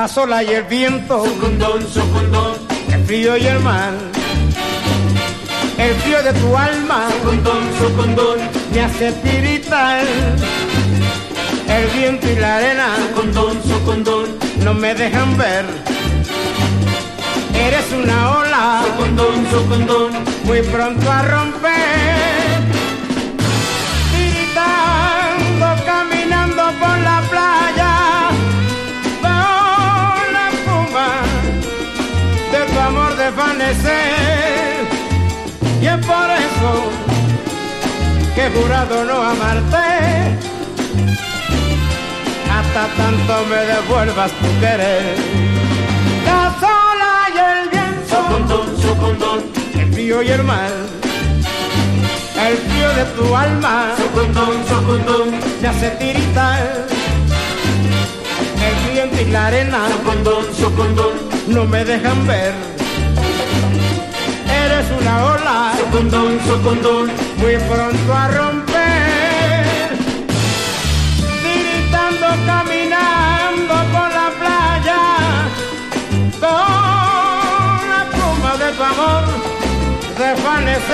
las olas y el viento, Socondón, socondón, el frío y el mar, el frío de tu alma, socondón, socondón, me hace tiritar. El viento y la arena, socondón, socondón, no me dejan ver. Eres una ola, socondón, socondón, muy pronto a romper. Tiritando, caminando por la playa, veo la espuma de tu amor desvanecer. Y es por eso que he jurado no amarte, hasta tanto me devuelvas tu querer. La sola y el viento, socondón, socondón, el frío y el mar, el frío de tu alma, socondón, socondón, me hace tiritar. El viento y la arena, socondón, socondón, no me dejan ver. Eres una ola, socondón, socondón, muy pronto a romper.